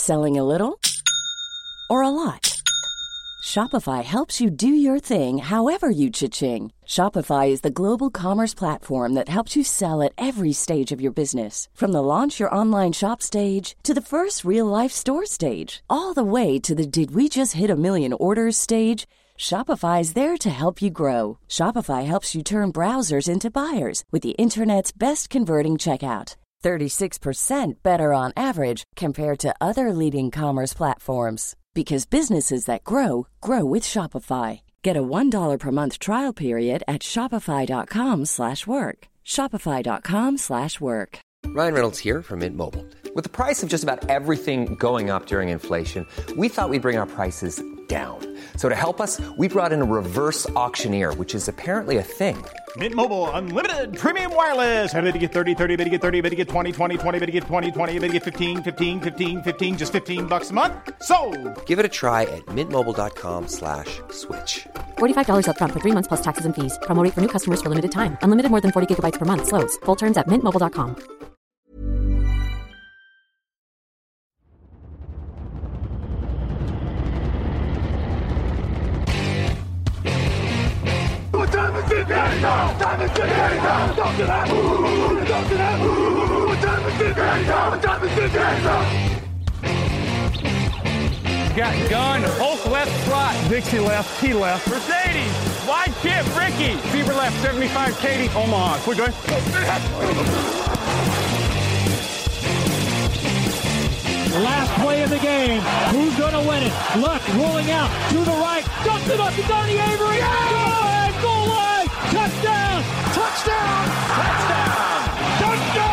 Selling a little or a lot? Shopify helps you do your thing however you cha-ching. Shopify is the global commerce platform that helps you sell at every stage of your business. From the launch your online shop stage to the first real-life store stage, all the way to the did we just hit a million orders stage. Shopify is there to help you grow. Shopify helps you turn browsers into buyers with the internet's best converting checkout. 36% better on average compared to other leading commerce platforms. Because businesses that grow, grow with Shopify. Get a $1 per month trial period at shopify.com/work. Shopify.com/work. Ryan Reynolds here from Mint Mobile. With the price of just about everything going up during inflation, we thought we'd bring our prices down. So to help us, we brought in a reverse auctioneer, which is apparently a thing. Mint Mobile Unlimited Premium Wireless. How to get 30, 30, bit to get 30, bit to get 20, 20, 20, bit to get 20, 20, bit to get 15, 15, 15, 15, just $15 a month? Sold! Give it a try at mintmobile.com/switch. $45 up front for 3 months plus taxes and fees. Promo rate for new customers for limited time. Unlimited more than 40 gigabytes per month. Slows full terms at mintmobile.com. Got gun, Hulk left slot, Dixie left, T left, Mercedes, wide chip, Ricky, Fever left, 75, Katie, Omaha, quick going. Last play of the game, who's gonna win it? Luck rolling out to the right, dumps it up to Donnie Avery, goal line, touchdown, touchdown, touchdown, touchdown!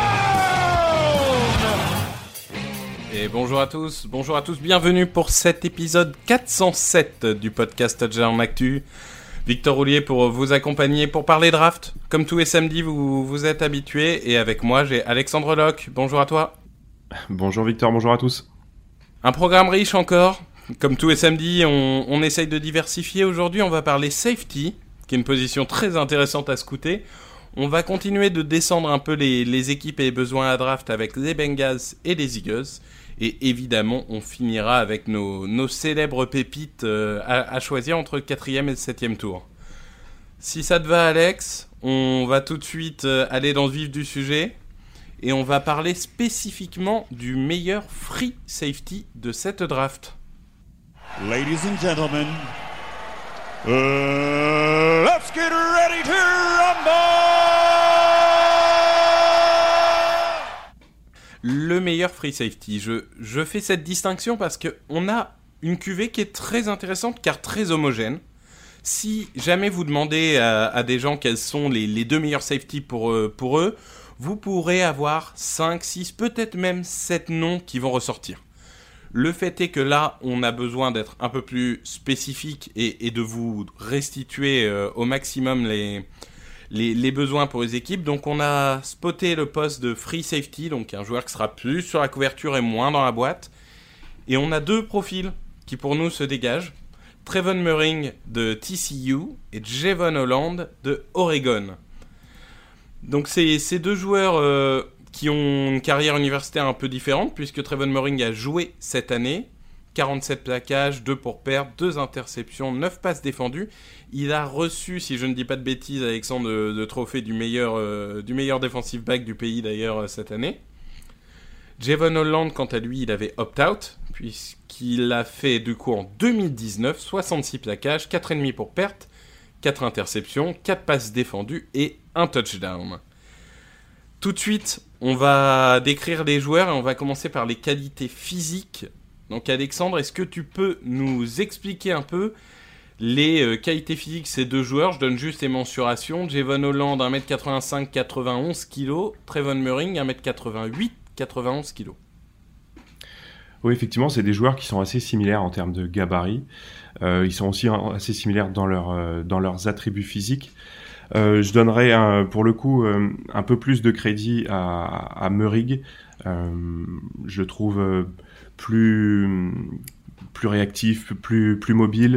Et bonjour à tous, bienvenue pour cet épisode 407 du podcast Touchdown Actu. Victor Roulier pour vous accompagner pour parler draft. Comme tous les samedis, vous êtes habitués. Et avec moi, j'ai Alexandre Locke. Bonjour à toi. Bonjour Victor, bonjour à tous. Un programme riche encore. Comme tous les samedis, on essaye de diversifier. Aujourd'hui, on va parler safety, qui est une position très intéressante à scouter. On va continuer de descendre un peu les équipes et les besoins à draft avec les Bengals et les Eagles. Et évidemment, on finira avec nos célèbres pépites à choisir entre le 4e et le 7e tour. Si ça te va, Alex, on va tout de suite aller dans le vif du sujet. Et on va parler spécifiquement du meilleur free safety de cette draft. Ladies and gentlemen, let's get ready to rumble! Le meilleur free safety. Je fais cette distinction parce qu'on a une cuvée qui est très intéressante car très homogène. Si jamais vous demandez à des gens quels sont les deux meilleurs safety pour eux, vous pourrez avoir 5, 6, peut-être même 7 noms qui vont ressortir. Le fait est que là, on a besoin d'être un peu plus spécifique et de vous restituer au maximum les besoins pour les équipes. Donc on a spoté le poste de free safety, donc un joueur qui sera plus sur la couverture et moins dans la boîte. Et on a deux profils qui pour nous se dégagent. Trevon Moehrig de TCU et Javon Holland de Oregon. Donc c'est ces deux joueurs qui ont une carrière universitaire un peu différente, puisque Trevon Moehrig a joué cette année, 47 plaquages, 2 pour perdre, 2 interceptions, 9 passes défendues. Il a reçu, si je ne dis pas de bêtises, Alexandre, de trophée du meilleur defensive back du pays d'ailleurs cette année. Javon Holland, quant à lui, il avait opt-out, puisqu'il a fait du coup en 2019, 66 plaquages, 4,5 pour perte, 4 interceptions, 4 passes défendues et un touchdown. Tout de suite, on va décrire les joueurs et on va commencer par les qualités physiques. Donc Alexandre, est-ce que tu peux nous expliquer un peu les qualités physiques de ces deux joueurs? Je donne juste les mensurations. Javon Holland, 1m85, 91 kg. Trevon Moehrig, 1m88, 91 kg. Oui, effectivement, c'est des joueurs qui sont assez similaires en termes de gabarit. Ils sont aussi assez similaires dans leurs attributs physiques. Je donnerais pour le coup un peu plus de crédit à Moehrig. Je le trouve plus réactif, plus mobile.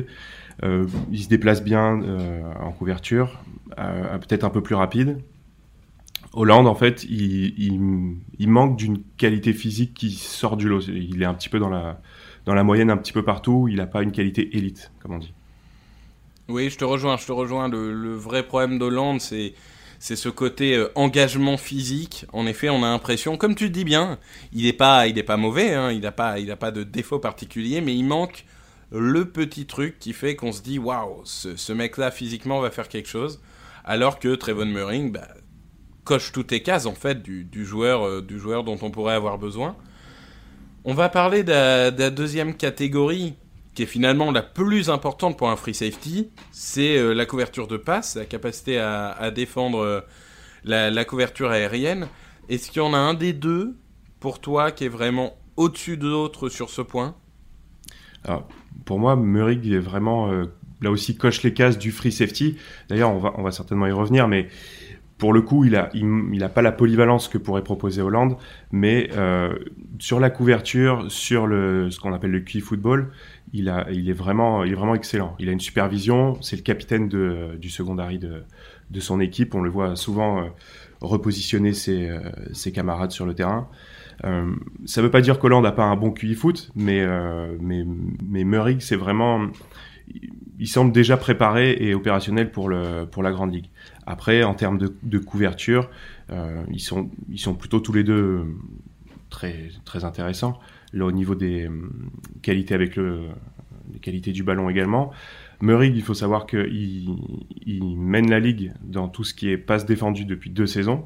Il se déplace bien en couverture, peut-être un peu plus rapide. Hollande, en fait, il manque d'une qualité physique qui sort du lot. Il est un petit peu dans la moyenne un petit peu partout. Il n'a pas une qualité élite, comme on dit. Oui, je te rejoins. Le vrai problème d'Hollande, c'est ce côté engagement physique. En effet, on a l'impression, comme tu le dis bien, il est pas mauvais, hein, il a pas de défaut particulier, mais il manque le petit truc qui fait qu'on se dit waouh, ce mec-là physiquement va faire quelque chose, alors que Trayvon Merring coche toutes les cases en fait du joueur dont on pourrait avoir besoin. On va parler de la deuxième catégorie, qui est finalement la plus importante pour un free safety, c'est la couverture de passe, la capacité à défendre la couverture aérienne. Est-ce qu'il y en a un des deux, pour toi, qui est vraiment au-dessus de l'autre sur ce point ? Alors, pour moi, Merring est vraiment, là aussi, coche les cases du free safety. D'ailleurs, on va certainement y revenir, mais pour le coup, il a pas la polyvalence que pourrait proposer Hollande, mais sur la couverture, sur ce qu'on appelle le key football, il est vraiment excellent. Il a une supervision, c'est le capitaine du secondary de son équipe. On le voit souvent repositionner ses camarades sur le terrain. Ça veut pas dire qu'Hollande n'a pas un bon QI foot, mais Merring, c'est vraiment, il semble déjà préparé et opérationnel pour la grande ligue. Après, en termes de couverture, ils sont plutôt tous les deux très très intéressants. Là, au niveau des qualités avec les qualités du ballon également. Merring, il faut savoir qu'il mène la ligue dans tout ce qui est passe défendue depuis 2 saisons.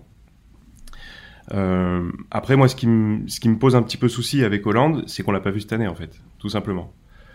Après, moi, ce qui me pose un petit peu souci avec Hollande, c'est qu'on l'a pas vu cette année, en fait, tout simplement.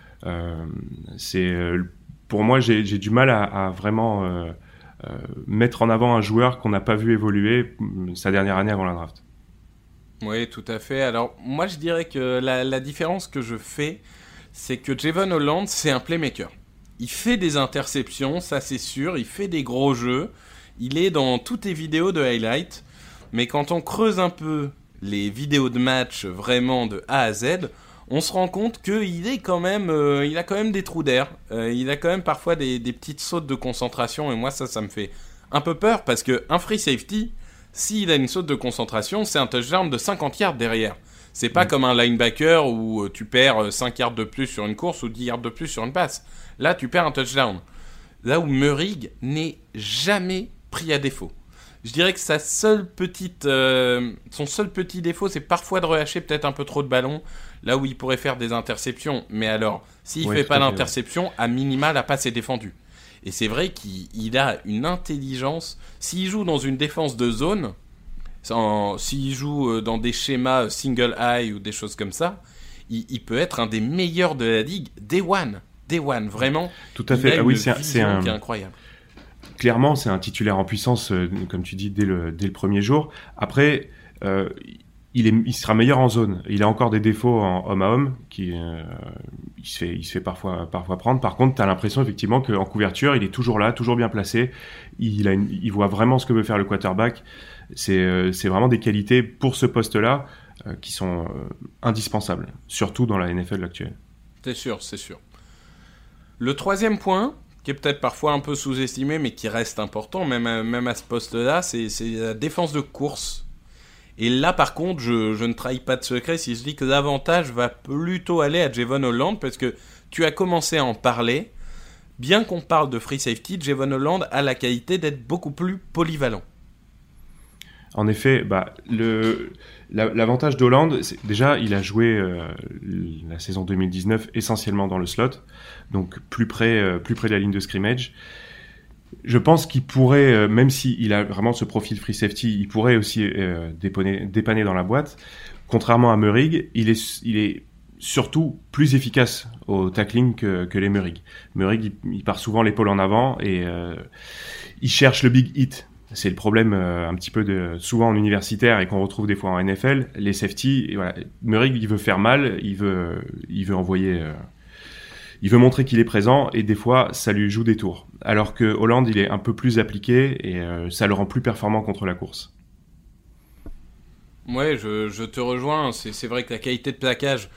Pour moi, j'ai du mal à vraiment mettre en avant un joueur qu'on n'a pas vu évoluer sa dernière année avant la draft. Oui, tout à fait. Alors, moi, je dirais que la différence que je fais, c'est que Javon Holland, c'est un playmaker. Il fait des interceptions, ça c'est sûr, il fait des gros jeux, il est dans toutes les vidéos de highlight, mais quand on creuse un peu les vidéos de match vraiment de A à Z, on se rend compte qu'il est quand même, il a quand même des trous d'air, il a quand même parfois des petites sautes de concentration, et moi ça me fait un peu peur, parce qu'un free safety, s'il a une saute de concentration, c'est un touchdown de 50 yards derrière. C'est pas comme un linebacker où tu perds 5 yards de plus sur une course ou 10 yards de plus sur une passe. Là, tu perds un touchdown. Là où Merring n'est jamais pris à défaut. Je dirais que son seul petit défaut, c'est parfois de relâcher peut-être un peu trop de ballons, là où il pourrait faire des interceptions. Mais alors, s'il fait pas l'interception, à minima, la passe est défendue. Et c'est vrai qu'il a une intelligence. S'il joue dans une défense de zone, s'il joue dans des schémas single eye ou des choses comme ça, il peut être un des meilleurs de la ligue day one, vraiment. Tout à fait. Ah oui, c'est incroyable. Clairement, c'est un titulaire en puissance, comme tu dis, dès le premier jour. Après, il sera meilleur en zone. Il a encore des défauts en homme à homme, il se fait parfois prendre. Par contre, tu as l'impression effectivement qu'en couverture, il est toujours là, toujours bien placé. Il voit vraiment ce que veut faire le quarterback. C'est vraiment des qualités pour ce poste-là qui sont indispensables, surtout dans la NFL actuelle. C'est sûr. Le troisième point, qui est peut-être parfois un peu sous-estimé, mais qui reste important, même à ce poste-là, c'est la défense de course. Et là, par contre, je ne trahis pas de secret si je dis que l'avantage va plutôt aller à Javon Holland, parce que tu as commencé à en parler. Bien qu'on parle de free safety, Javon Holland a la qualité d'être beaucoup plus polyvalent. En effet, l'avantage d'Holland, c'est déjà il a joué la saison 2019 essentiellement dans le slot, donc plus près de la ligne de scrimmage. Je pense qu'il pourrait, même s'il a vraiment ce profil free safety, il pourrait aussi dépanner dans la boîte. Contrairement à Merring, il est surtout plus efficace au tackling que les Merring. Merring, il part souvent l'épaule en avant et il cherche le big hit. C'est le problème un petit peu souvent en universitaire et qu'on retrouve des fois en NFL. Les safety, voilà, Merring, il veut faire mal, il veut envoyer, il veut montrer qu'il est présent et des fois ça lui joue des tours. Alors que Holland, il est un peu plus appliqué et ça le rend plus performant contre la course. Ouais, je te rejoins. C'est vrai que la qualité de plaquage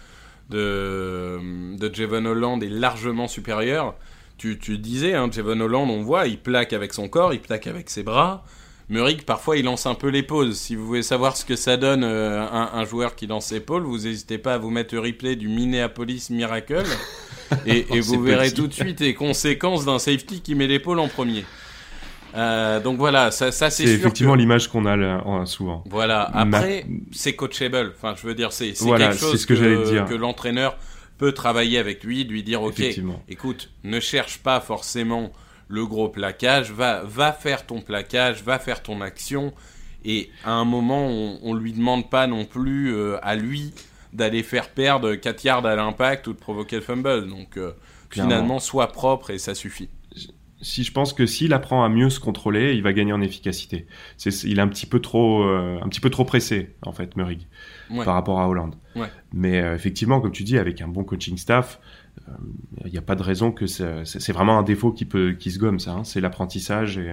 de Javon Holland est largement supérieure. Tu disais, Javon Holland, on voit, il plaque avec son corps, il plaque avec ses bras, Murray, parfois, il lance un peu les pauses. Si vous voulez savoir ce que ça donne un joueur qui lance ses pauses, vous n'hésitez pas à vous mettre le replay du Minneapolis Miracle et vous verrez tout de suite les conséquences d'un safety qui met l'épaule en premier. Donc voilà, ça c'est sûr. C'est effectivement l'image qu'on a souvent. Voilà. Après, c'est coachable. Enfin, je veux dire, c'est voilà, quelque chose ce que que l'entraîneur peut travailler avec lui, lui dire ok, écoute, ne cherche pas forcément le gros plaquage, va faire ton plaquage, va faire ton action, et à un moment on lui demande pas non plus à lui d'aller faire perdre 4 yards à l'impact ou de provoquer le fumble, donc finalement sois propre et ça suffit. Si je pense que s'il apprend à mieux se contrôler, il va gagner en efficacité. Il est un petit peu trop pressé en fait, Murray, par rapport à Holland. Ouais. Mais effectivement, comme tu dis, avec un bon coaching staff, il n'y a pas de raison que c'est vraiment un défaut qui se gomme, ça. Hein. C'est l'apprentissage et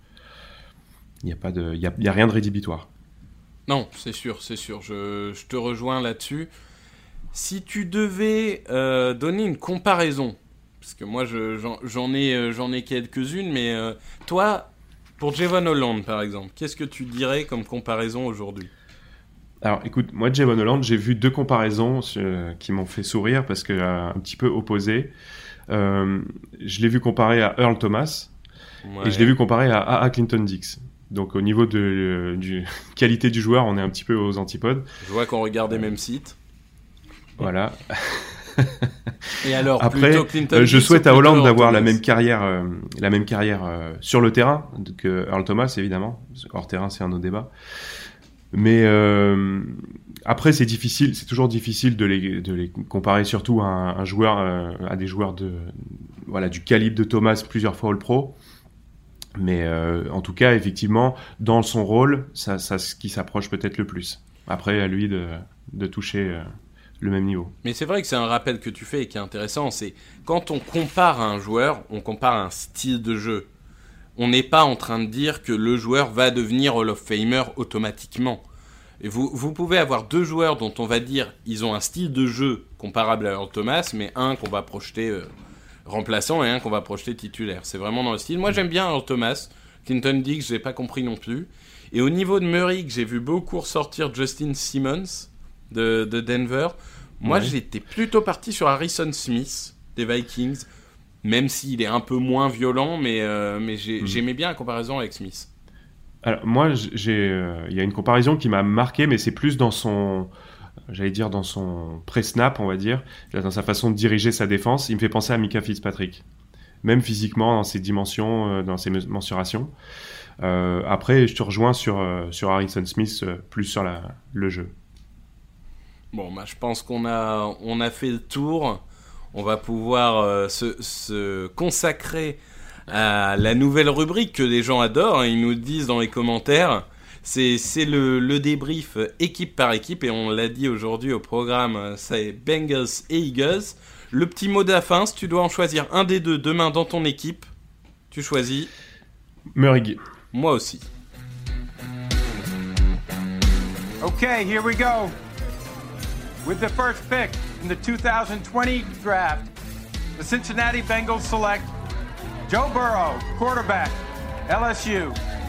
il y a rien de rédhibitoire. Non, c'est sûr. Je te rejoins là-dessus. Si tu devais donner une comparaison, parce que moi j'en ai quelques-unes, mais toi, pour Javon Holland par exemple, qu'est-ce que tu dirais comme comparaison aujourd'hui ? Alors écoute, moi de Javon Holland, j'ai vu 2 comparaisons qui m'ont fait sourire parce que un petit peu opposées. Je l'ai vu comparé à Earl Thomas et je l'ai vu comparé à A.A. Clinton-Dix. Donc au niveau de qualité du joueur, on est un petit peu aux antipodes. Je vois qu'on regarde les mêmes sites. Voilà. Et alors, après, je souhaite à Holland d'avoir la même carrière sur le terrain que Earl Thomas, évidemment. Hors terrain, c'est un autre débat. Mais après, c'est toujours difficile de les comparer, surtout à à des joueurs du calibre de Thomas, plusieurs fois All-Pro. Mais en tout cas, effectivement, dans son rôle, ça ce qui s'approche peut-être le plus. Après, à lui de toucher le même niveau. Mais c'est vrai que c'est un rappel que tu fais et qui est intéressant, c'est quand on compare un joueur, on compare un style de jeu. On n'est pas en train de dire que le joueur va devenir Hall of Famer automatiquement. Et vous pouvez avoir 2 joueurs dont on va dire ils ont un style de jeu comparable à Earl Thomas, mais un qu'on va projeter remplaçant et un qu'on va projeter titulaire. C'est vraiment dans le style. Moi j'aime bien Earl Thomas. Clinton-Dix, j'ai pas compris non plus. Et au niveau de Murray, que j'ai vu beaucoup ressortir Justin Simmons de Denver, moi j'étais plutôt parti sur Harrison Smith des Vikings, même s'il est un peu moins violent, mais j'aimais bien la comparaison avec Smith. Alors moi, il y a une comparaison qui m'a marqué, mais c'est plus dans son pré-snap, on va dire, dans sa façon de diriger sa défense. Il me fait penser à Micah Fitzpatrick, même physiquement, dans ses dimensions, dans ses mensurations. Après, je te rejoins sur Harrison Smith, plus sur le jeu. Bon, je pense qu'on a fait le tour. On va pouvoir se consacrer à la nouvelle rubrique que les gens adorent. Ils nous le disent dans les commentaires. C'est le débrief équipe par équipe. Et on l'a dit aujourd'hui au programme, c'est Bengals et Eagles. Le petit mot de la fin, si tu dois en choisir un des 2 demain dans ton équipe, tu choisis Murray. Moi aussi. Okay, here we go. With the first pick in the 2020 draft, the Cincinnati Bengals select Joe Burrow, quarterback, LSU.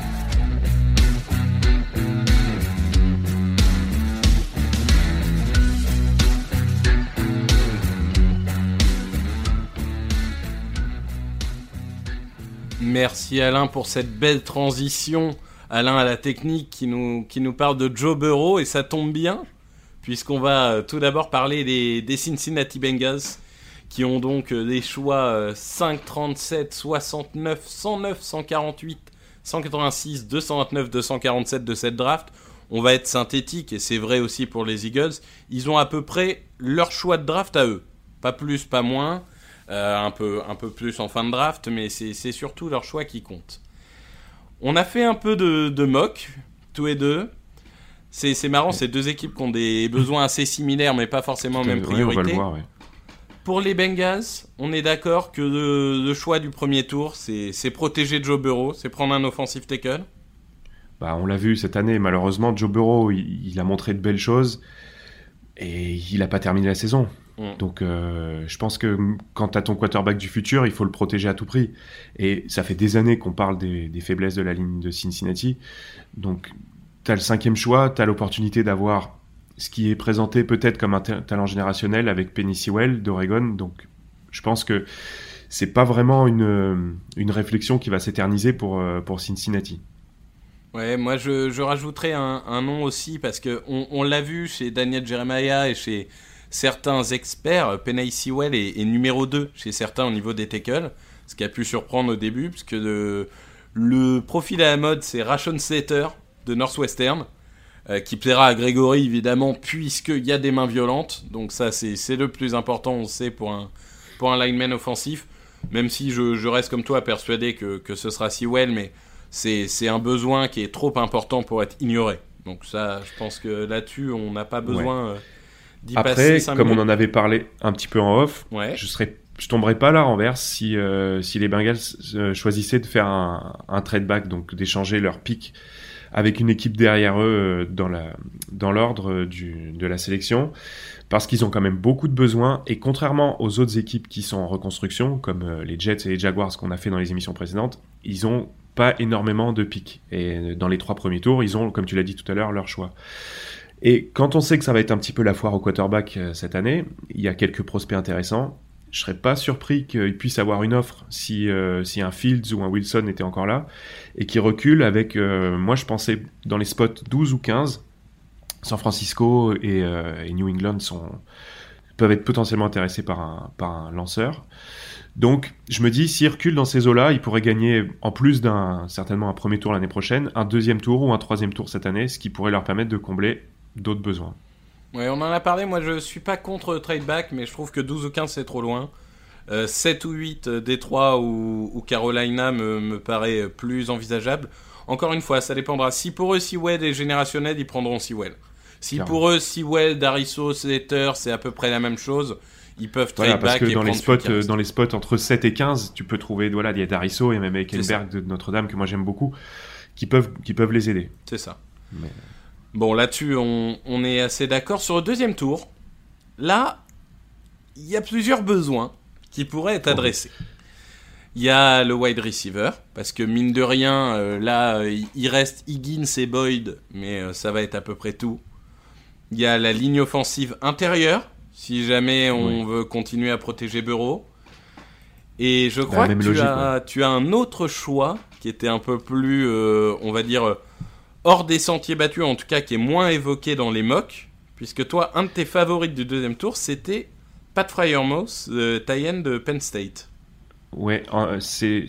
Merci Alain pour cette belle transition. Alain à la technique qui nous parle de Joe Burrow, et ça tombe bien, puisqu'on va tout d'abord parler des Cincinnati Bengals, qui ont donc des choix 5, 37, 69, 109, 148, 186, 229, 247 de cette draft. On va être synthétique, et c'est vrai aussi pour les Eagles. Ils ont à peu près leur choix de draft à eux. Pas plus, pas moins. Un peu plus en fin de draft, mais c'est surtout leur choix qui compte. On a fait un peu de mock, tous les deux. C'est marrant, c'est 2 équipes qui ont des besoins assez similaires, mais pas forcément même priorité. On va le voir, ouais. Pour les Bengals, on est d'accord que le choix du premier tour, c'est protéger Joe Burrow, c'est prendre un offensive tackle. On l'a vu cette année, malheureusement, Joe Burrow, il a montré de belles choses et il n'a pas terminé la saison. Donc, je pense que quand tu as ton quarterback du futur, il faut le protéger à tout prix. Et ça fait des années qu'on parle des faiblesses de la ligne de Cincinnati. Donc, tu as le 5e choix, tu as l'opportunité d'avoir ce qui est présenté peut-être comme un talent générationnel avec Penei Sewell d'Oregon. Donc, je pense que c'est pas vraiment une réflexion qui va s'éterniser pour Cincinnati. Ouais, moi je rajouterais un nom aussi parce que on l'a vu chez Daniel Jeremiah et chez certains experts. Penei Sewell est numéro 2 chez certains au niveau des tackles, ce qui a pu surprendre au début parce que le profil à la mode c'est Rashawn Slater de Northwestern qui plaira à Grégory évidemment puisqu'il y a des mains violentes, donc ça c'est le plus important on sait pour un lineman offensif, même si je reste comme toi persuadé que ce sera Sewell, mais c'est un besoin qui est trop important pour être ignoré. Donc ça, je pense que là-dessus, on n'a pas besoin d'y passer 5 minutes. Comme on en avait parlé un petit peu en off, je tomberais pas à la renverse si les Bengals choisissaient de faire un trade back, donc d'échanger leur pick avec une équipe derrière eux dans l'ordre de la sélection, parce qu'ils ont quand même beaucoup de besoins, et contrairement aux autres équipes qui sont en reconstruction, comme les Jets et les Jaguars qu'on a fait dans les émissions précédentes, ils ont pas énormément de picks. Et dans les 3 premiers tours, ils ont, comme tu l'as dit tout à l'heure, leur choix. Et quand on sait que ça va être un petit peu la foire au quarterback cette année, il y a quelques prospects intéressants. Je serais pas surpris qu'ils puissent avoir une offre si un Fields ou un Wilson était encore là, et qui recule avec, moi je pensais dans les spots 12 ou 15, San Francisco et New England peuvent être potentiellement intéressés par un lanceur. Donc, je me dis, s'il recule dans ces eaux-là, il pourrait gagner, en plus certainement un premier tour l'année prochaine, un 2e tour ou un 3e tour cette année, ce qui pourrait leur permettre de combler d'autres besoins. Ouais, on en a parlé, moi je suis pas contre trade back, mais je trouve que 12 ou 15 c'est trop loin. 7 ou 8, Détroit ou Carolina me paraît plus envisageable. Encore une fois, ça dépendra. Si pour eux, Sewell est générationnel, ils prendront Sewell. Si clairement. Pour eux, Sewell, Dariso, Slater, c'est à peu près la même chose, ils peuvent trade back et prendre dans les spots entre 7 et 15, tu peux trouver, voilà, il y a Dariso et même Ekelberg de Notre-Dame que moi j'aime beaucoup, qui peuvent les aider. C'est ça. Mais... Bon, là-dessus, on est assez d'accord. Sur le 2e tour, là, il y a plusieurs besoins qui pourraient être adressés. Il y a le wide receiver, parce que mine de rien, là, il reste Higgins et Boyd, mais ça va être à peu près tout. Il y a la ligne offensive intérieure, si jamais on veut continuer à protéger Burrow. Et je crois que tu as un autre choix qui était un peu plus, on va dire, hors des sentiers battus, en tout cas qui est moins évoqué dans les mocks, puisque toi, un de tes favoris du 2e tour, c'était Pat Freiermuth, tight end de Penn State. Ouais, si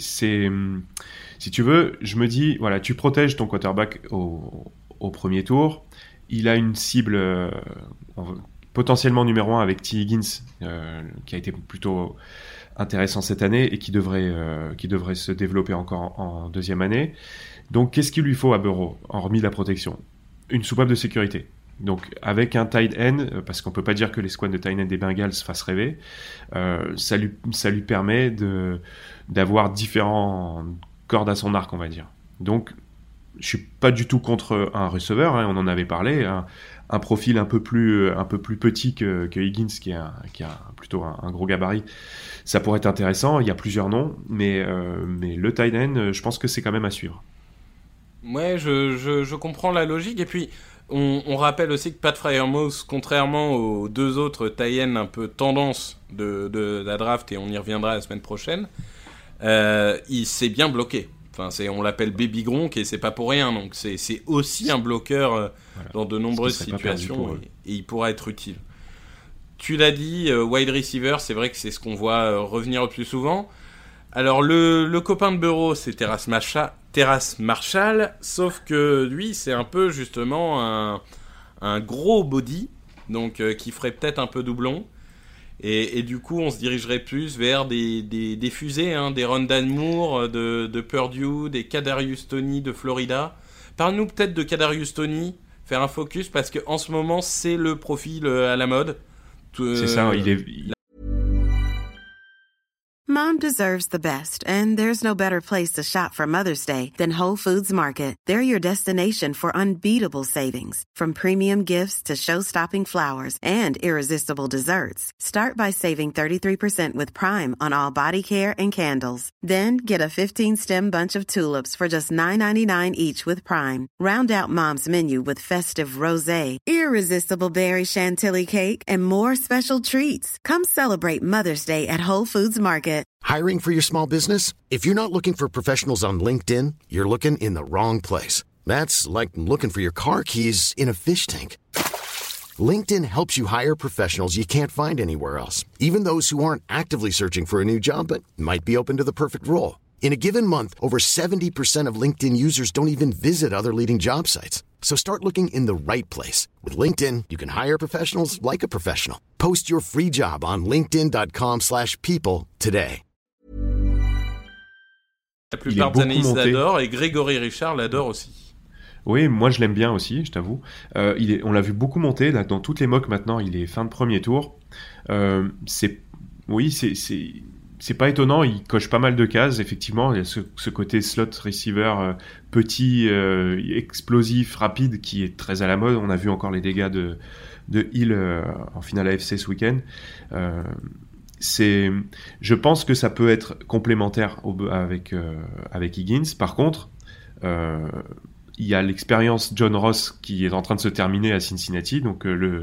tu veux, je me dis, voilà, tu protèges ton quarterback au premier tour, il a une cible potentiellement numéro 1 avec T. Higgins, qui a été plutôt intéressant cette année et qui devrait se développer encore en 2e année. Donc, qu'est-ce qu'il lui faut à Burrow, hormis la protection ? Une soupape de sécurité. Donc, avec un tight end, parce qu'on peut pas dire que les squads de tight end des Bengals fassent rêver, ça lui permet d'avoir différents cordes à son arc, on va dire. Donc, je suis pas du tout contre un receveur, hein, on en avait parlé, un profil un peu plus petit que Higgins, qui a plutôt un gros gabarit. Ça pourrait être intéressant. Il y a plusieurs noms, mais le tight end, je pense que c'est quand même à suivre. Ouais, je comprends la logique. Et puis, on rappelle aussi que Pat Freiermuth, contrairement aux 2 autres tight ends un peu tendance de la draft, et on y reviendra la semaine prochaine, il s'est bien bloqué. Enfin, on l'appelle Baby Gronk et c'est pas pour rien. Donc, c'est aussi un bloqueur dans de nombreuses situations et il pourra être utile. Tu l'as dit, wide receiver, c'est vrai que c'est ce qu'on voit revenir le plus souvent. Alors, le copain de Burrow, c'est Terrace Marshall, sauf que lui, c'est un peu justement un gros body, donc qui ferait peut-être un peu doublon. Et du coup, on se dirigerait plus vers des fusées, hein, des Rondale Moore de Purdue, des Kadarius Toney de Florida. Parle-nous peut-être de Kadarius Toney, faire un focus, parce qu'en ce moment, c'est le profil à la mode. C'est ça, il est... Mom deserves the best, and there's no better place to shop for Mother's Day than Whole Foods Market. They're your destination for unbeatable savings, from premium gifts to show-stopping flowers and irresistible desserts. Start by saving 33% with Prime on all body care and candles. Then get a 15-stem bunch of tulips for just $9.99 each with Prime. Round out Mom's menu with festive rosé, irresistible berry chantilly cake, and more special treats. Come celebrate Mother's Day at Whole Foods Market. Hiring for your small business? If you're not looking for professionals on LinkedIn, you're looking in the wrong place. That's like looking for your car keys in a fish tank. LinkedIn helps you hire professionals you can't find anywhere else, even those who aren't actively searching for a new job but might be open to the perfect role. In a given month, over 70% of LinkedIn users don't even visit other leading job sites. So start looking in the right place. With LinkedIn, you can hire professionals like a professional. Post your free job on linkedin.com/people today. La plupart des analystes l'adorent et Grégory Richard l'adore aussi. Oui, moi je l'aime bien aussi, je t'avoue. On l'a vu beaucoup monter là, dans toutes les mocks maintenant. Il est fin de premier tour. C'est pas étonnant. Il coche pas mal de cases. Effectivement, il y a ce côté slot receiver petit, explosif, rapide qui est très à la mode. On a vu encore les dégâts de Hill en finale AFC ce week-end. Je pense que ça peut être complémentaire avec Higgins. Par contre, il y a l'expérience John Ross qui est en train de se terminer à Cincinnati, donc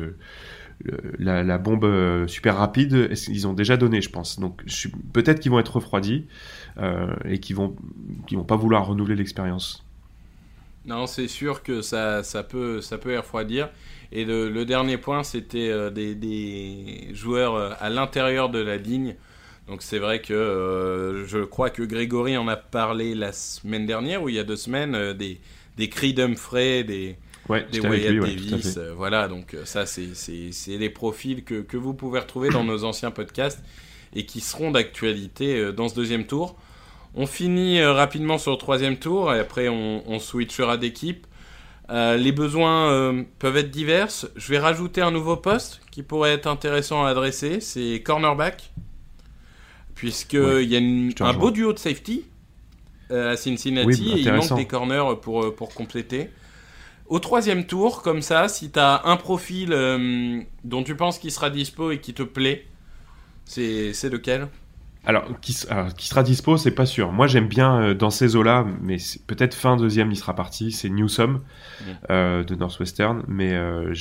la bombe super rapide, ils ont déjà donné, je pense. Donc peut-être qu'ils vont être refroidis et qu'ils vont pas vouloir renouveler l'expérience. Non, c'est sûr que ça peut refroidir. Et le dernier point, c'était des joueurs à l'intérieur de la ligne. Donc c'est vrai que je crois que Grégory en a parlé la semaine dernière, ou il y a 2 semaines, des Creed Humphrey, des Wyatt Davis. Voilà, donc ça, c'est les profils que vous pouvez retrouver dans nos anciens podcasts et qui seront d'actualité dans ce deuxième tour. On finit rapidement sur le troisième tour et après on switchera d'équipe. Les besoins peuvent être divers. Je vais rajouter un nouveau poste qui pourrait être intéressant à adresser, c'est cornerback, puisqu'il y a un beau duo de safety à Cincinnati et il manque des corners pour compléter. Au troisième tour, comme ça, si tu as un profil dont tu penses qu'il sera dispo et qui te plaît, c'est lequel ? Alors, qui sera dispo, c'est pas sûr. Moi, j'aime bien dans ces eaux-là, mais peut-être fin deuxième, il sera parti. C'est Newsome de Northwestern, mais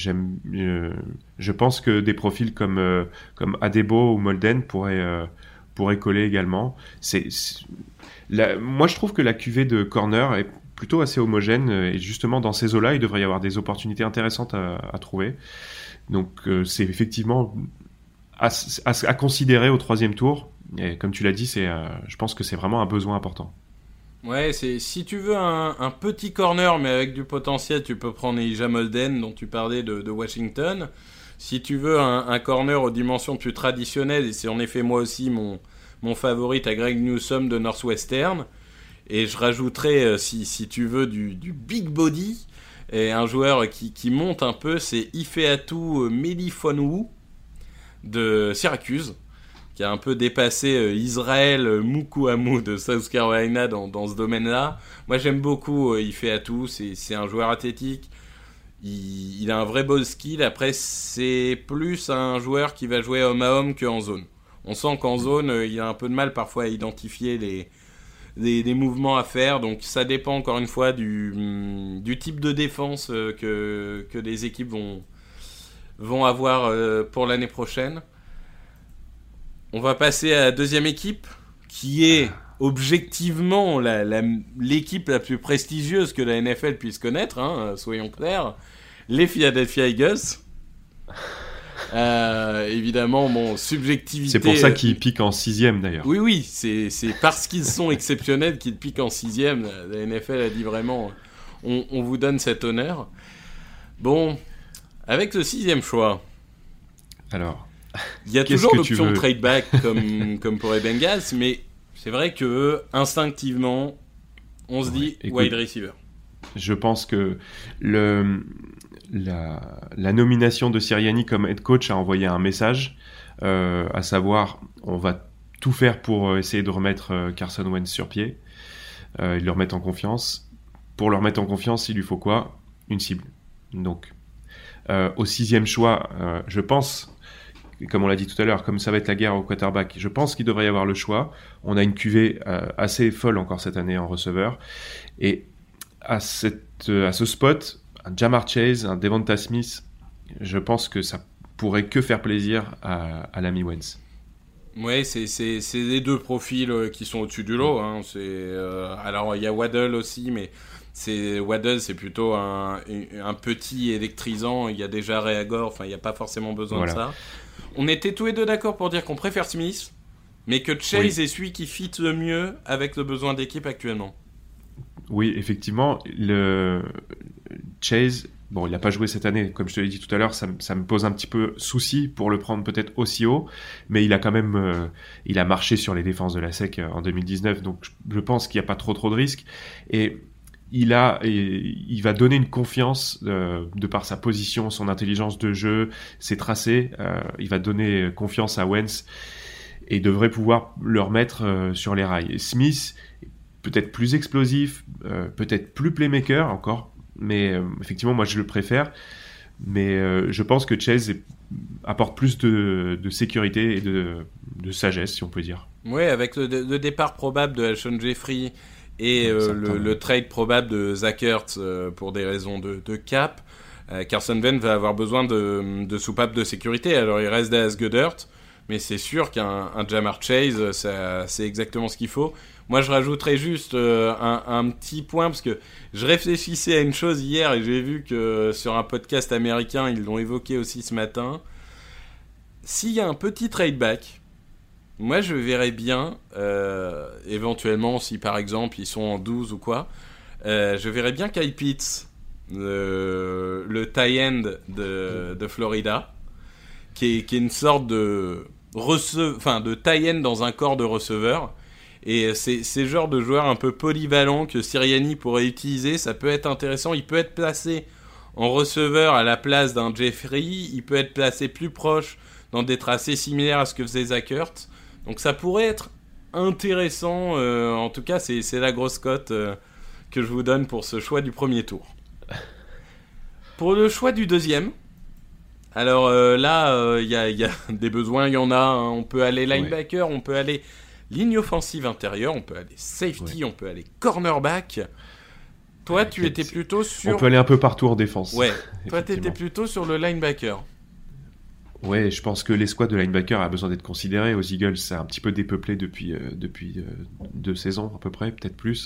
je pense que des profils comme Adebo ou Molden pourraient coller également. Moi, je trouve que la cuvée de corner est plutôt assez homogène, et justement dans ces eaux-là, il devrait y avoir des opportunités intéressantes à trouver. Donc, c'est effectivement à considérer au troisième tour. Et comme tu l'as dit, je pense que c'est vraiment un besoin important. Ouais, si tu veux un petit corner mais avec du potentiel, tu peux prendre Elijah Molden dont tu parlais de Washington. Si tu veux un corner aux dimensions plus traditionnelles, et c'est en effet moi aussi mon favori, à Greg Newsome de Northwestern. Et je rajouterais, si tu veux, du big body, et un joueur qui monte un peu, c'est Ifeatu Melifonwu de Syracuse, qui a un peu dépassé Israël Mukuamu de South Carolina dans ce domaine-là. Moi, j'aime beaucoup Ifeatu, c'est un joueur athlétique, il a un vrai ball skill. Après, c'est plus un joueur qui va jouer homme à homme qu'en zone. On sent qu'en zone, il a un peu de mal parfois à identifier des mouvements à faire, donc ça dépend encore une fois du type de défense que les équipes vont avoir pour l'année prochaine. On va passer à la deuxième équipe, qui est objectivement l'équipe la plus prestigieuse que la NFL puisse connaître, hein, soyons clairs, les Philadelphia Eagles. Évidemment, subjectivité. C'est pour ça qu'ils piquent en 6e d'ailleurs. Oui, c'est parce qu'ils sont exceptionnels qu'ils piquent en 6e. La NFL a dit vraiment, on vous donne cet honneur. Bon, avec le 6e choix. Alors, il y a toujours l'option de trade back comme pour les Bengals, mais c'est vrai que instinctivement, on se dit wide receiver. Je pense que la nomination de Sirianni comme head coach a envoyé un message, à savoir on va tout faire pour essayer de remettre Carson Wentz sur pied, et de le remettre en confiance. Pour le remettre en confiance, il lui faut quoi ? Une cible. Donc, au 6e choix, je pense, comme on l'a dit tout à l'heure, comme ça va être la guerre au quarterback, je pense qu'il devrait y avoir le choix. On a une QV assez folle encore cette année en receveur. Et à ce spot, un Ja'Marr Chase, un Devonta Smith, je pense que ça pourrait que faire plaisir à l'ami Wentz. Ouais, c'est les deux profils qui sont au-dessus du lot. Hein. Alors, il y a Waddle aussi, mais Waddle, c'est plutôt un petit électrisant. Il y a déjà Reagor, enfin, il n'y a pas forcément besoin de ça. On était tous les deux d'accord pour dire qu'on préfère Smith, mais que Chase est celui qui fit le mieux avec le besoin d'équipe actuellement. Oui, effectivement. Chase, bon, il n'a pas joué cette année, comme je te l'ai dit tout à l'heure, ça me pose un petit peu souci pour le prendre peut-être aussi haut, mais il a quand même il a marché sur les défenses de la SEC en 2019, donc je pense qu'il n'y a pas trop de risques. Et il va donner une confiance de par sa position, son intelligence de jeu, ses tracés. Il va donner confiance à Wentz et devrait pouvoir le remettre sur les rails. Et Smith, peut-être plus explosif, peut-être plus playmaker encore, mais effectivement, moi je le préfère. Mais je pense que Chase apporte plus de sécurité et de sagesse, si on peut dire. Oui, avec le départ probable de Alshon Jeffrey et le trade probable de Zach Ertz pour des raisons de cap, Carson Wentz va avoir besoin de soupapes de sécurité. Alors il reste Dallas Goedert, mais c'est sûr qu'un Ja'Marr Chase, c'est exactement ce qu'il faut. Moi je rajouterais juste un petit point, parce que je réfléchissais à une chose hier et j'ai vu que sur un podcast américain ils l'ont évoqué aussi ce matin. S'il y a un petit trade back, moi je verrais bien, éventuellement si par exemple ils sont en 12 ou quoi, je verrais bien Kyle Pitts, le tie-end de Florida, qui est une sorte de tie-end dans un corps de receveur. Et c'est le genre de joueur un peu polyvalent que Sirianni pourrait utiliser. Ça peut être intéressant. Il peut être placé en receveur à la place d'un Jeffrey. Il peut être placé plus proche dans des tracés similaires à ce que faisait Zach Ertz. Donc ça pourrait être intéressant. En tout cas, c'est la grosse cote que je vous donne pour ce choix du premier tour. Pour le choix du deuxième, alors là, il y a des besoins, il y en a. Hein. On peut aller linebacker, on peut aller ligne offensive intérieure, on peut aller safety, on peut aller cornerback. Toi, tu étais plutôt sur... On peut aller un peu partout en défense. Ouais, toi, tu étais plutôt sur le linebacker. Ouais, je pense que l'escouade de linebacker a besoin d'être considérée. Aux Eagles, c'est un petit peu dépeuplé depuis 2 saisons à peu près, peut-être plus.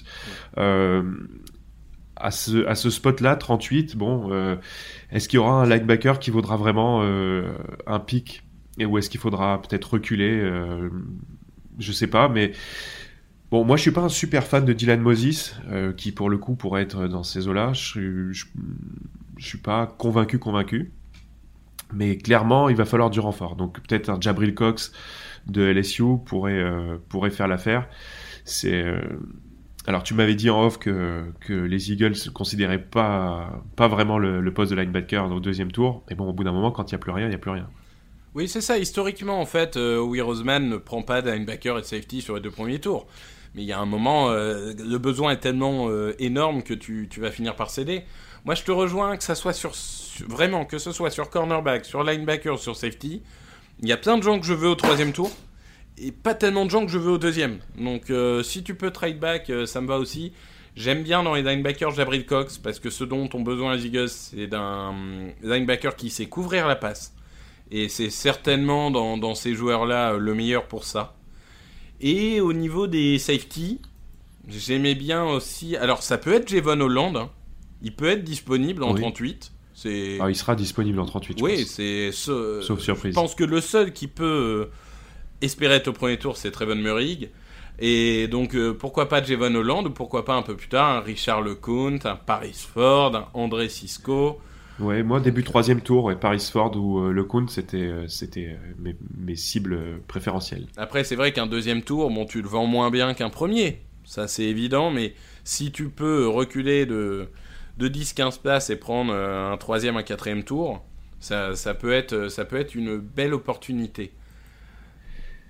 À ce spot-là, 38, est-ce qu'il y aura un linebacker qui vaudra vraiment un pick, ou est-ce qu'il faudra peut-être reculer je sais pas, mais bon, moi je suis pas un super fan de Dylan Moses, qui pour le coup pourrait être dans ces eaux-là. Je suis pas convaincu, mais clairement il va falloir du renfort. Donc peut-être un Jabril Cox de LSU pourrait faire l'affaire. Alors tu m'avais dit en off que les Eagles ne considéraient pas vraiment le poste de linebacker au deuxième tour, mais bon, au bout d'un moment, quand il n'y a plus rien, il n'y a plus rien. Oui, c'est ça. Historiquement, en fait, Howie Roseman ne prend pas de linebacker et de safety sur les 2 premiers tours. Mais il y a un moment, le besoin est tellement énorme que tu vas finir par céder. Moi, je te rejoins, que ce soit sur cornerback, sur linebacker, sur safety. Il y a plein de gens que je veux au 3e tour et pas tellement de gens que je veux au 2e. Donc, si tu peux trade back, ça me va aussi. J'aime bien dans les linebackers Jabril Cox, parce que ce dont ont besoin les Eagles, c'est d'un linebacker qui sait couvrir la passe. Et c'est certainement dans ces joueurs-là le meilleur pour ça. Et au niveau des safety, j'aimais bien aussi... Alors ça peut être Javon Holland, hein. Il peut être disponible en 38. Il sera disponible en 38, je pense. Sauf surprise. Je pense que le seul qui peut espérer être au premier tour, c'est Trevon Moehrig. Et donc pourquoi pas Javon Holland, ou pourquoi pas un peu plus tard un Richard LeCounte, un Paris Ford, un André Cisco... Ouais, moi début 3e tour, Paris Ford ou LeCounte, c'était mes cibles préférentielles. Après, c'est vrai qu'un 2e tour, tu le vends moins bien qu'un premier, ça c'est évident, mais si tu peux reculer de 10-15 places et prendre un 3e, un 4e tour, ça peut être une belle opportunité.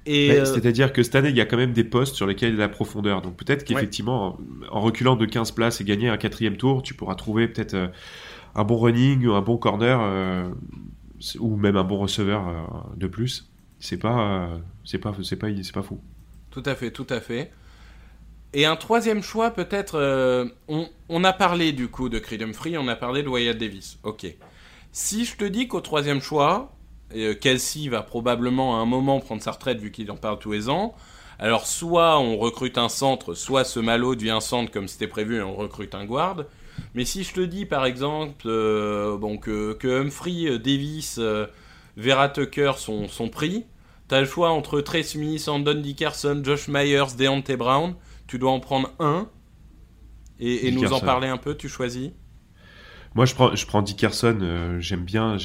C'est-à-dire que cette année, il y a quand même des postes sur lesquels il y a de la profondeur. Donc peut-être qu'effectivement, en reculant de 15 places et gagner un 4e tour, tu pourras trouver peut-être un bon running, un bon corner, ou même un bon receveur de plus. C'est pas fou. Tout à fait. Et un 3e choix, peut-être... on a parlé du coup de Creed Humphrey, on a parlé de Wyatt Davis. Ok. Si je te dis qu'au 3e choix... Kelsey va probablement à un moment prendre sa retraite vu qu'il en parle tous les ans. Alors soit on recrute un centre, soit ce Malo devient centre comme c'était prévu et on recrute un guard. Mais si je te dis par exemple que Humphrey, Davis, Vera Tucker sont pris, t'as le choix entre Trey Smith, Andon Dickerson, Josh Myers, Deontay Brown. Tu dois en prendre un et nous en parler un peu. Tu choisis. Moi, je prends Dickerson. J'aime bien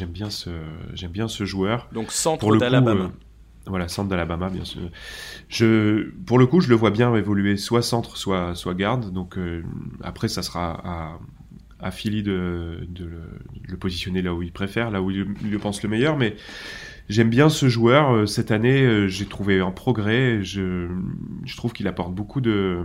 ce joueur. Donc centre d'Alabama. Voilà, centre d'Alabama, bien sûr. Pour le coup, je le vois bien évoluer soit centre, soit garde. Donc après, ça sera à Philly de le positionner là où il préfère, là où il pense le meilleur. Mais j'aime bien ce joueur. Cette année, j'ai trouvé un progrès. Je trouve qu'il apporte beaucoup de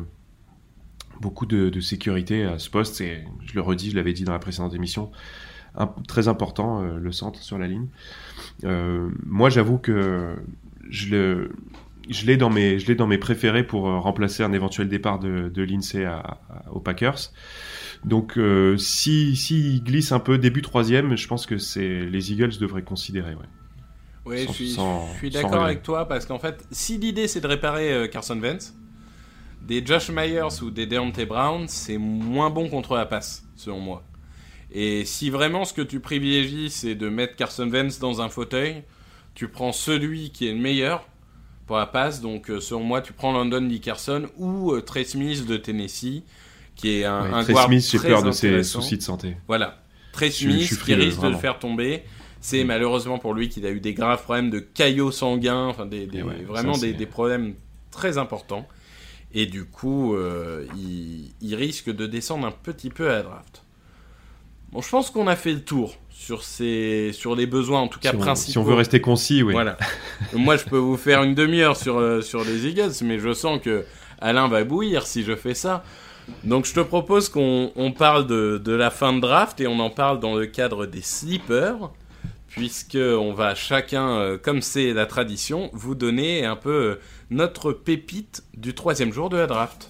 sécurité à ce poste, et je le redis, je l'avais dit dans la précédente émission, très important, le centre sur la ligne. Moi, j'avoue que je l'ai dans mes préférés pour remplacer un éventuel départ de Lindsay aux Packers. Donc, s'il glisse un peu début 3e, je pense que les Eagles devraient considérer. Oui, je suis d'accord avec toi, parce qu'en fait, si l'idée c'est de réparer Carson Wentz, des Josh Myers ou des Deontay Brown, c'est moins bon contre la passe, selon moi. Et si vraiment ce que tu privilégies, c'est de mettre Carson Wentz dans un fauteuil, tu prends celui qui est le meilleur pour la passe. Donc, selon moi, tu prends Landon Dickerson ou Trey Smith de Tennessee, qui est un Trey guard Smith, j'ai très peur de intéressant. ses soucis de santé. Voilà. Trey Smith, qui risque de le faire tomber. C'est malheureusement pour lui qu'il a eu des graves problèmes de caillots sanguins, enfin des problèmes très importants. Et du coup, il risque de descendre un petit peu à la draft. Bon, je pense qu'on a fait le tour sur les besoins, en tout cas principaux. Si on veut rester concis, oui. Voilà. Moi, je peux vous faire une demi-heure sur les Eagles, mais je sens que Alain va bouillir si je fais ça. Donc, je te propose qu'on parle de la fin de draft, et on en parle dans le cadre des sleepers, puisqu'on va chacun, comme c'est la tradition, vous donner un peu notre pépite du 3e jour de la draft.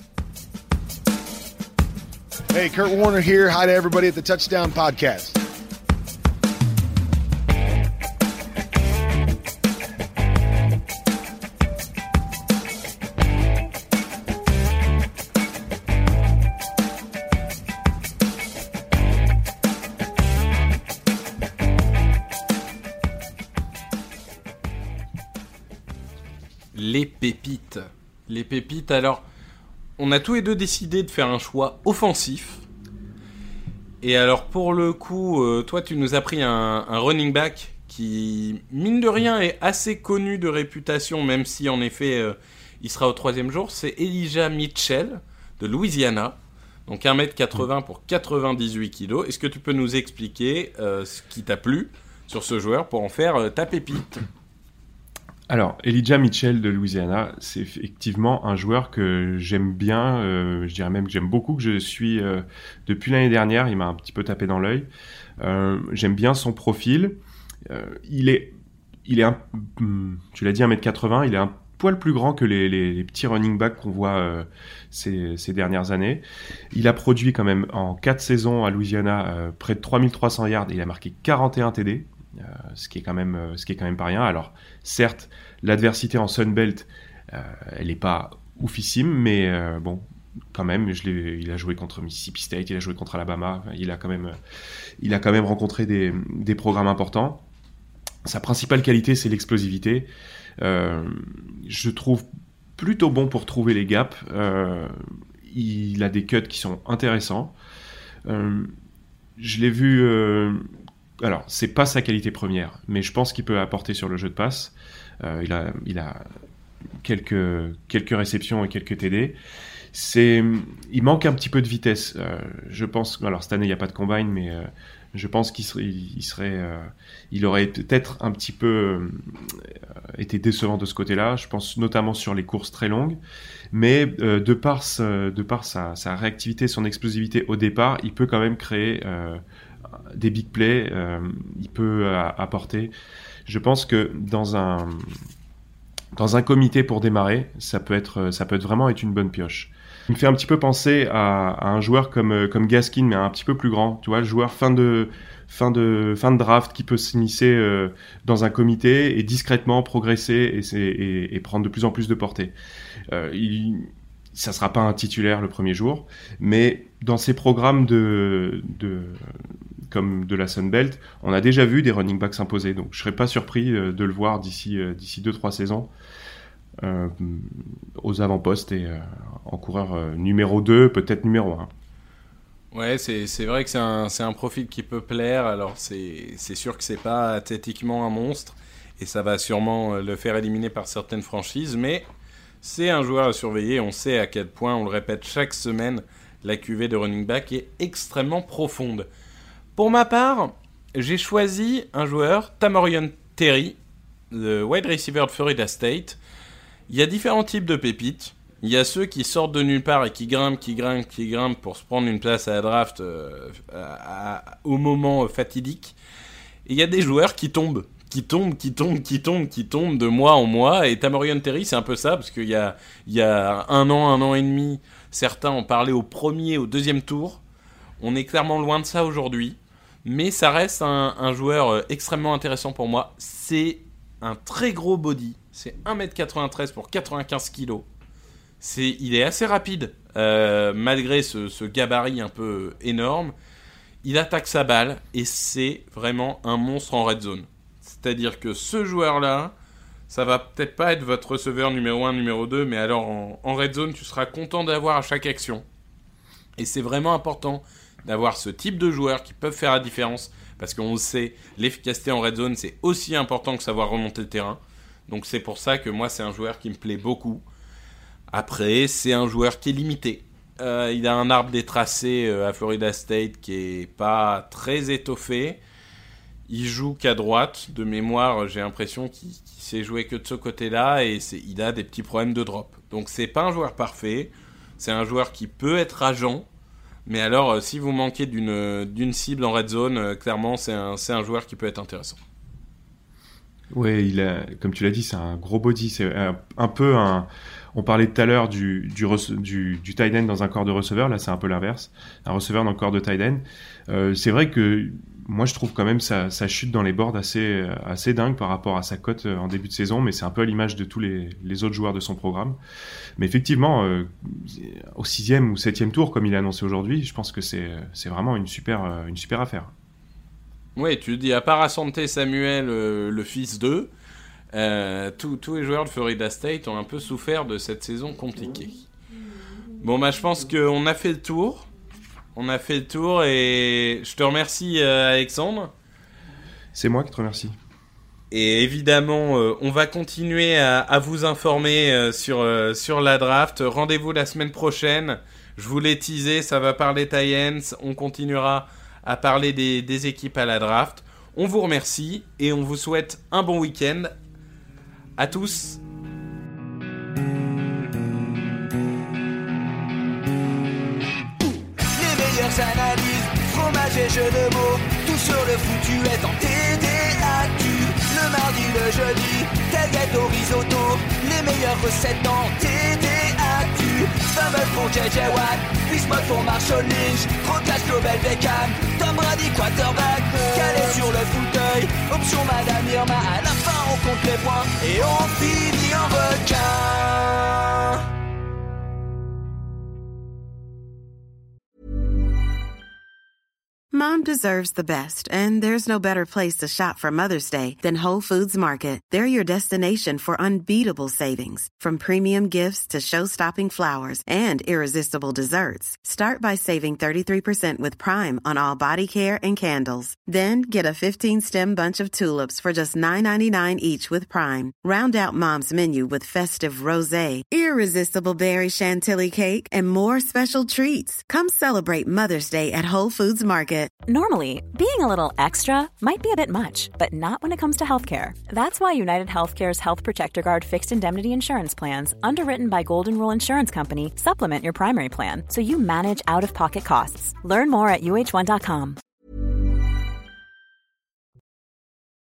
Hey, Kurt Warner here. Hi to everybody at the Touchdown Podcast. Les pépites, alors, on a tous les deux décidé de faire un choix offensif. Et alors, pour le coup, toi, tu nous as pris un running back qui, mine de rien, est assez connu de réputation, même si, en effet, il sera au 3e jour. C'est Elijah Mitchell, de Louisiana. Donc, 1m80 pour 98 kg. Est-ce que tu peux nous expliquer ce qui t'a plu sur ce joueur pour en faire ta pépite ? Alors, Elijah Mitchell de Louisiana, c'est effectivement un joueur que j'aime bien, je dirais même que j'aime beaucoup, que je suis depuis l'année dernière. Il m'a un petit peu tapé dans l'œil. J'aime bien son profil. Il est tu l'as dit, 1m80, il est un poil plus grand que les petits running backs qu'on voit ces dernières années. Il a produit quand même en 4 saisons à Louisiana près de 3300 yards, et il a marqué 41 TD. Ce qui est quand même pas rien. Alors certes, l'adversité en Sunbelt, elle est pas oufissime, mais bon, quand même, il a joué contre Mississippi State, il a joué contre Alabama, il a quand même rencontré des programmes importants. Sa principale qualité, c'est l'explosivité. Je trouve plutôt bon pour trouver les gaps. Il a des cuts qui sont intéressants. Je l'ai vu. Alors, c'est pas sa qualité première, mais je pense qu'il peut apporter sur le jeu de passe. Il a quelques réceptions et quelques TD. il manque un petit peu de vitesse. Je pense, alors cette année il n'y a pas de combine, mais je pense il aurait peut-être un petit peu été décevant de ce côté-là. Je pense notamment sur les courses très longues, mais de par sa réactivité, son explosivité au départ, il peut quand même créer des big plays. Il peut apporter. Je pense que dans un comité pour démarrer, ça peut vraiment être une bonne pioche. Il me fait un petit peu penser à un joueur comme Gaskin, mais un petit peu plus grand. Tu vois, le joueur fin de draft qui peut s'immiscer dans un comité et discrètement progresser et prendre de plus en plus de portée. Ça sera pas un titulaire le premier jour, mais dans ces programmes comme de la Sunbelt, on a déjà vu des running backs s'imposer. Donc je serais pas surpris de le voir d'ici 2-3 saisons. Aux avant-postes et en coureur numéro 2, peut-être numéro 1. Ouais, c'est vrai que c'est un profil qui peut plaire. Alors c'est sûr que c'est pas athlétiquement un monstre et ça va sûrement le faire éliminer par certaines franchises, mais c'est un joueur à surveiller. On sait à quel point, on le répète chaque semaine, la cuvée de running back est extrêmement profonde. Pour ma part, j'ai choisi un joueur, Tamorrion Terry, le wide receiver de Florida State. Il y a différents types de pépites. Il y a ceux qui sortent de nulle part et qui grimpent pour se prendre une place à la draft au moment fatidique. Et il y a des joueurs qui tombent de mois en mois. Et Tamorrion Terry, c'est un peu ça, parce qu'il y a un an et demi, certains ont parlé au premier, au deuxième tour. On est clairement loin de ça aujourd'hui. Mais ça reste un joueur extrêmement intéressant pour moi. C'est un très gros body. C'est 1m93 pour 95 kg. Il est assez rapide, malgré ce gabarit un peu énorme. Il attaque sa balle et c'est vraiment un monstre en red zone. C'est-à-dire que ce joueur-là, ça va peut-être pas être votre receveur numéro 1, numéro 2, mais alors en red zone, tu seras content d'avoir à chaque action. Et c'est vraiment important d'avoir ce type de joueurs qui peuvent faire la différence, parce qu'on le sait, l'efficacité en red zone, c'est aussi important que savoir remonter le terrain. Donc c'est pour ça que moi, c'est un joueur qui me plaît beaucoup. Après, c'est un joueur qui est limité. Il a un arbre des tracés à Florida State qui est pas très étoffé. Il joue qu'à droite. De mémoire, j'ai l'impression qu'il sait jouer que de ce côté-là et il a des petits problèmes de drop. Donc c'est pas un joueur parfait. C'est un joueur qui peut être agent. Mais alors, si vous manquez d'une cible en red zone, clairement, c'est un joueur qui peut être intéressant. Ouais, comme tu l'as dit, c'est un gros body. C'est un peu on parlait tout à l'heure du tight end dans un corps de receveur. Là, c'est un peu l'inverse. Un receveur dans le corps de tight end. C'est vrai que moi, je trouve quand même sa chute dans les boards assez dingue par rapport à sa cote en début de saison. Mais c'est un peu à l'image de tous les autres joueurs de son programme. Mais effectivement, au 6e ou 7e tour, comme il est annoncé aujourd'hui, je pense que c'est vraiment une super affaire. Oui, tu dis, à part Asante Samuel, le fils d'eux, tous les joueurs de Florida State ont un peu souffert de cette saison compliquée. Bon, je pense qu'on a fait le tour. Et je te remercie, Alexandre. C'est moi qui te remercie. Et évidemment, on va continuer à vous informer sur la draft. Rendez-vous la semaine prochaine. Je vous l'ai teasé, ça va parler Titans. On continuera à parler des équipes à la draft. On vous remercie et on vous souhaite un bon week-end. À tous. Les meilleures analyses, fromage et jeux de mots. Tout sur le foutu est en TDAQ. Le mardi, le jeudi, tailgate au risotto. Les meilleures recettes en TDAQ. Fumble pour JJ Watt, Bismuth pour Marshall Lynch. Rocas Global Beckham, Tom Brady quarterback. Calé sur le fauteuil, option Madame Irma. À la fin on compte les points et on finit en requin. Mom deserves the best, and there's no better place to shop for Mother's Day than Whole Foods Market. They're your destination for unbeatable savings, from premium gifts to show-stopping flowers and irresistible desserts. Start by saving 33% with Prime on all body care and candles. Then get a 15-stem bunch of tulips for just $9.99 each with Prime. Round out Mom's menu with festive rosé, irresistible berry chantilly cake, and more special treats. Come celebrate Mother's Day at Whole Foods Market. Normally, being a little extra might be a bit much, but not when it comes to healthcare. That's why United Healthcare's Health Protector Guard fixed indemnity insurance plans, underwritten by Golden Rule Insurance Company, supplement your primary plan so you manage out-of-pocket costs. Learn more at UH1.com.